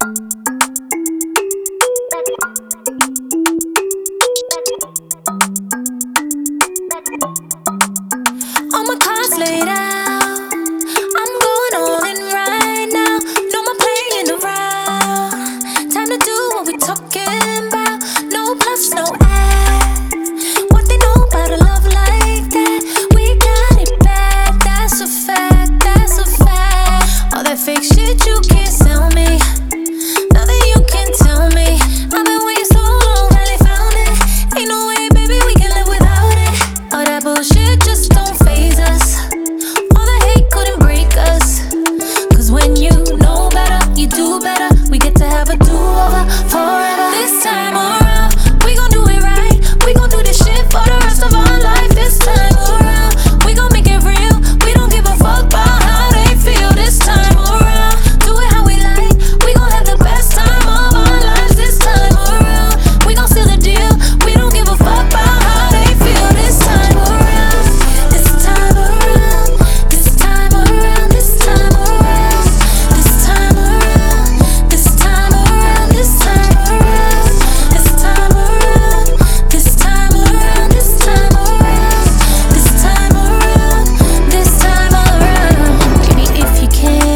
All my cards laid out, I'm going all in right now. No more playing around. Time to do what we're talking about. No bluffs, no ads. What they know about a love like that? We got it bad, that's a fact, that's a fact. All that fake shit you can't sell me. Nothing you can tell me. I've been waiting so long, finally found it. Ain't no way, baby, we can live without it. All that bullshit just don't phase us. All the hate couldn't break us. Cause when you know better, you do better. We get to have a do-over forever. This time around, we gon' do it right. We gon' do this shit for the rest of our life. This time around, we gon' make it real. We don't give a fuck about how they feel. This time around, do it how we like. We gon' have the best time of our lives. This time around, we gon' seal the deal. We don't give a fuck about how they feel. This time around, this time around, this time around, this time around, this time around, this time around, this time around, this time around, this time around, this time around, this time around, this time around. Baby, if you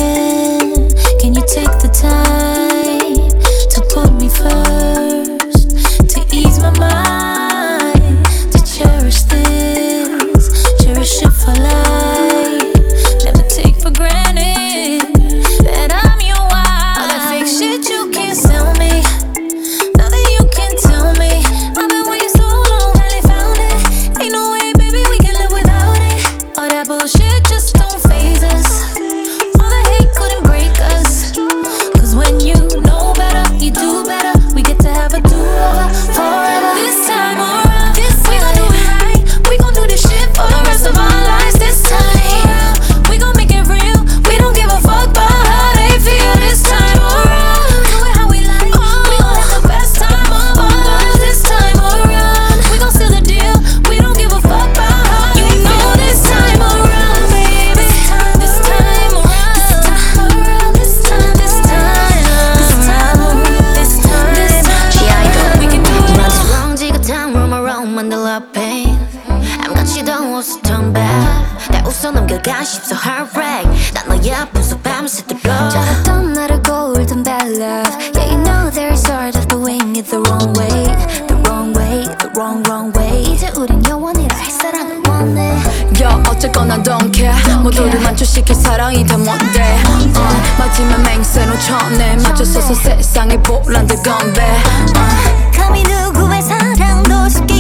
can you take the time to put me first, to ease my mind, to cherish this, cherish it for life. Never take for granted that I'm your wife. All that fake shit you can't sell me. Nothing you can tell me. I've been waiting so long, finally found it. Ain't no way, baby, we can live without it. All that bullshit just don't phase us. All the hate couldn't break us. Cause when you know better, you do better. We get to have a do-over forever. This time around, we gon' do it right. We gon' do this shit for the rest of our lives. This time around, we gon' make it real. We don't give a fuck about how they feel. This time around, do it how we like. We gon' have the best time of our lives. This time around, we gon' seal the deal. We don't give a fuck about how they feel. This time around, baby. This time around, this time around, this time, this time, this time around, this time, this time. We can do it all. wrong, 지긋한 rumor on 만들어 pain. 아무것도 없어 turn back. 날 웃어 넘겨가 싶어 heartbreak. 난 너의 앞에서 밤새도록 잘했던 나를 golden bad love. Yeah, you know there's sort of doing it the wrong way, the wrong way, the wrong way. 이제 우린 영원히라 할 사랑을 원해. 야 어쨌거나 don't care. 모두를 만족시킬 사랑이 다 뭔데. 마지막 맹세로 쳐내 맞춰서서 세상의 보란들 건배. 감히 누구의 사랑도 쉽게